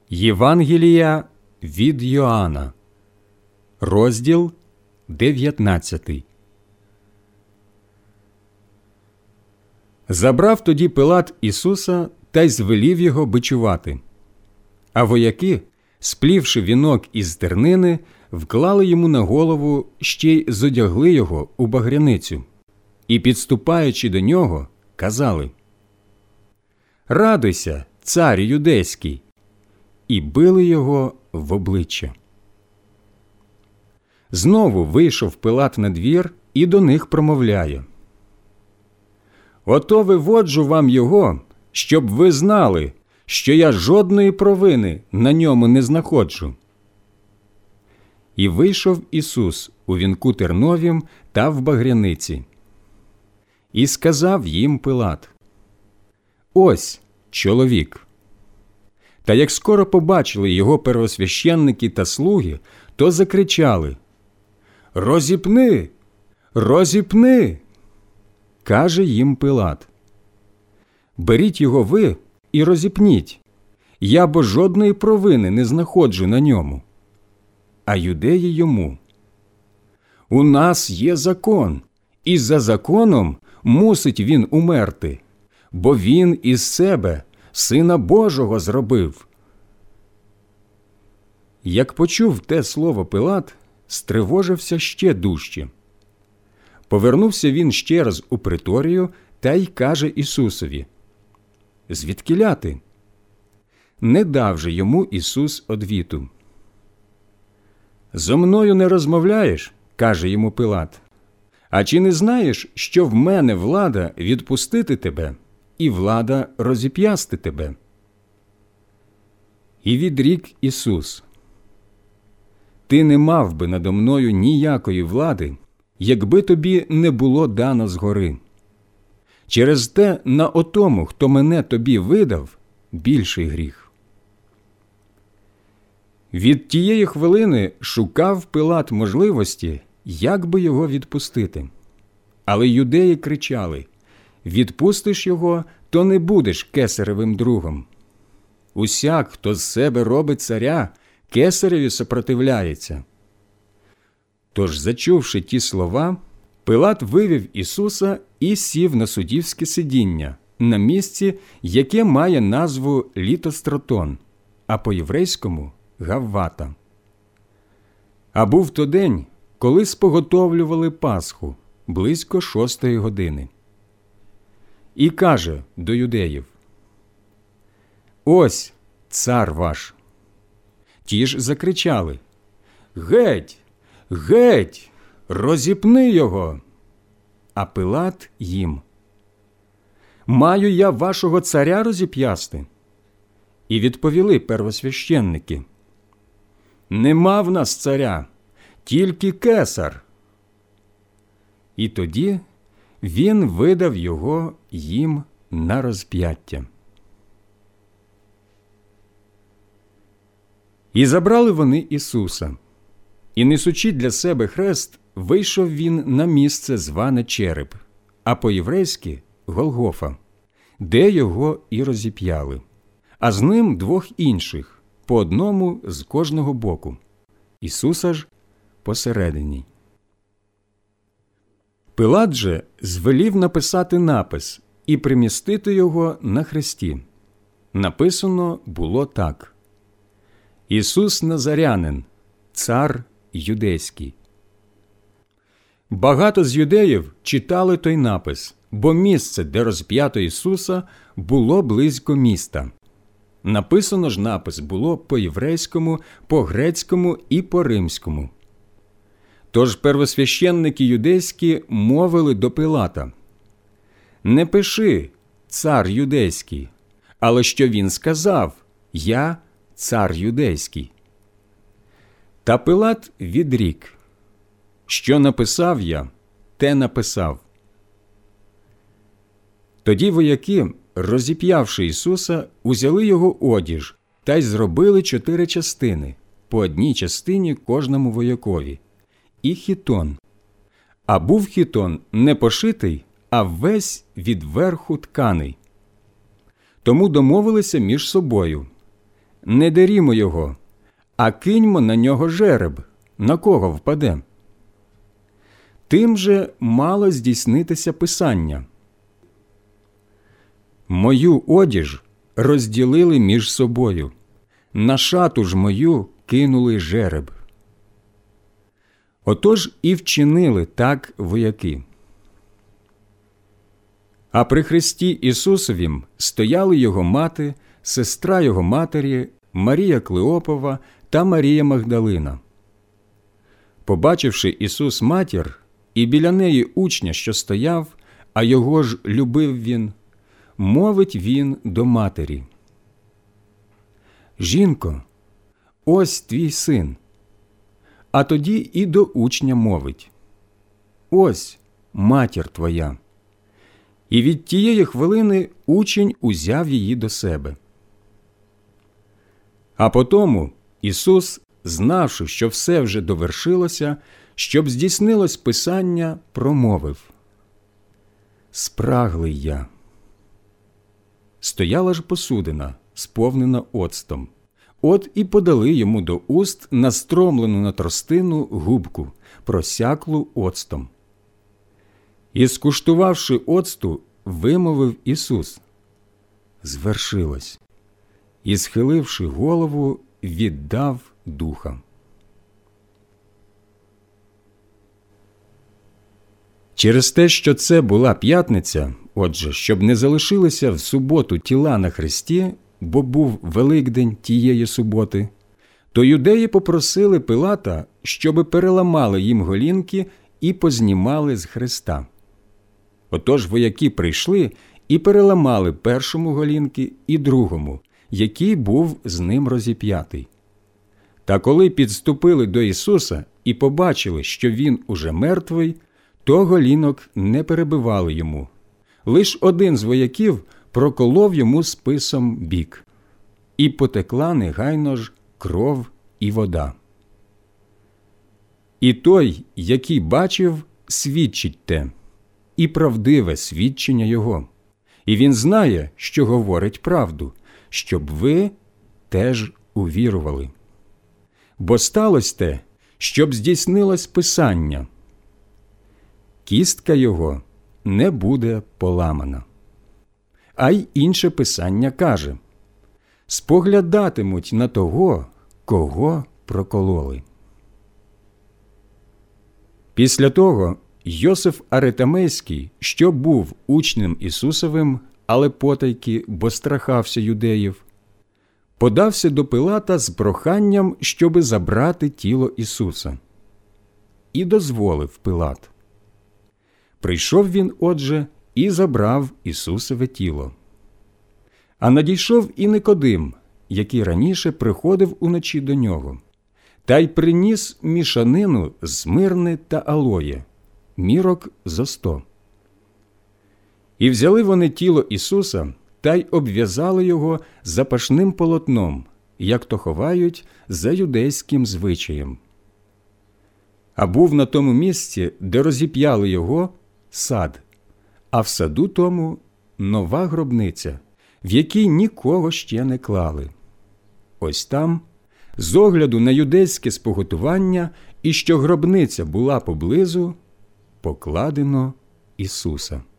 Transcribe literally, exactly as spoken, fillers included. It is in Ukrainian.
Євангелія від Йоанна, розділ дев'ятнадцятий. Забрав тоді Пилат Ісуса та й звелів його бичувати. А вояки, сплівши вінок із тернини, вклали йому на голову, ще й зодягли його у багряницю. І, підступаючи до нього, казали: «Радуйся, цар юдейський!» І били його в обличчя. Знову вийшов Пилат на двір і до них промовляє: «Ото виводжу вам його, щоб ви знали, що я жодної провини на ньому не знаходжу». І вийшов Ісус у вінку терновім та в багряниці. І сказав їм Пилат: «Ось чоловік». Та як скоро побачили його первосвященники та слуги, то закричали: «Розіпни! Розіпни!» Каже їм Пилат: «Беріть його ви і розіпніть, я бо жодної провини не знаходжу на ньому». А юдеї йому: «У нас є закон, і за законом мусить він умерти, бо він із себе Сина Божого зробив». Як почув те слово Пилат, стривожився ще дужче. Повернувся він ще раз у приторію та й каже Ісусові: «Звідкіля ти?» Не дав же йому Ісус одвіту. «Зо мною не розмовляєш?» – каже йому Пилат. «А чи не знаєш, що в мене влада відпустити тебе і влада розіп'ясти тебе?» І відрік Ісус: «Ти не мав би надо мною ніякої влади, якби тобі не було дано згори. Через те на отому, хто мене тобі видав, більший гріх». Від тієї хвилини шукав Пилат можливості, як би його відпустити. Але юдеї кричали: «Відпустиш його, то не будеш кесаревим другом. Усяк, хто з себе робить царя, кесареві сопротивляється». Тож, зачувши ті слова, Пилат вивів Ісуса і сів на суддівське сидіння, на місці, яке має назву Літостратон, а по-єврейському – Гаввата. А був то день, коли споготовлювали Пасху, близько шостої години. І каже до юдеїв: «Ось цар ваш». Ті ж закричали: «Геть! Геть! Розіпни його!» А Пилат їм: «Маю я вашого царя розіп'ясти?» І відповіли первосвященники: «Нема в нас царя, тільки кесар». І тоді він видав його їм на розп'яття. І забрали вони Ісуса. І, несучи для себе хрест, вийшов він на місце, зване Череп, а по-єврейськи – Голгофа, де його і розіп'яли, а з ним двох інших, по одному з кожного боку, Ісуса ж посередині. Пилат же звелів написати напис і примістити його на хресті. Написано було так: «Ісус Назарянин, цар юдейський». Багато з юдеїв читали той напис, бо місце, де розп'ято Ісуса, було близько міста. Написано ж напис було по-єврейському, по-грецькому і по-римському. Тож первосвященники юдейські мовили до Пилата: «Не пиши «цар юдейський», але що він сказав: «Я цар юдейський». Та Пилат відрік: «Що написав я, те написав». Тоді вояки, розіп'явши Ісуса, узяли його одіж та й зробили чотири частини, по одній частині кожному воякові, і хітон. А був хітон не пошитий, а весь від верху тканий. Тому домовилися між собою: не дерімо його, а киньмо на нього жереб, на кого впаде. Тим же мало здійснитися Писання. Мою одіж розділили між собою, на шату ж мою кинули жереб. Отож і вчинили так вояки. А при Христі Ісусовім стояли його мати, сестра його матері, Марія Клеопова та Марія Магдалина. Побачивши Ісус матір і біля неї учня, що стояв, а його ж любив він, мовить він до матері: «Жінко, ось твій син». А тоді і до учня мовить: «Ось матір твоя». І від тієї хвилини учень узяв її до себе. А потому Ісус, знавши, що все вже довершилося, щоб здійснилось Писання, промовив: «Спраглий я». Стояла ж посудина, сповнена оцтом. От і подали йому до уст настромлену на тростину губку, просяклу оцтом. І, скуштувавши оцту, вимовив Ісус: «Звершилось». І, схиливши голову, віддав духа. Через те, що це була п'ятниця, отже, щоб не залишилися в суботу тіла на хресті, бо був Великдень тієї суботи, то юдеї попросили Пилата, щоби переламали їм голінки і познімали з хреста. Отож вояки прийшли і переламали першому голінки і другому, який був з ним розіп'ятий. Та коли підступили до Ісуса і побачили, що Він уже мертвий, то голінок не перебивали йому. Лиш один з вояків проколов йому списом бік. І потекла негайно ж кров і вода. І той, який бачив, свідчить те, і правдиве свідчення його. І він знає, що говорить правду, щоб ви теж увірували. Бо сталося те, щоб здійснилось Писання: кістка його не буде поламана. А й інше Писання каже: споглядатимуть на того, кого прокололи. Після того Йосиф Аритамейський, що був учнем Ісусовим, але потайки, бо страхався юдеїв, подався до Пилата з проханням, щоби забрати тіло Ісуса. І дозволив Пилат. Прийшов він, отже, і забрав Ісусове тіло. А надійшов і Никодим, який раніше приходив уночі до нього, та й приніс мішанину з мирни та алоє, мірок зо сто. І взяли вони тіло Ісуса та й обв'язали його запашним полотном, як то ховають за юдейським звичаєм. А був на тому місці, де розіп'яли його, сад, а в саду тому нова гробниця, в якій нікого ще не клали. Ось там, з огляду на юдейське споготування і що гробниця була поблизу, покладено Ісуса.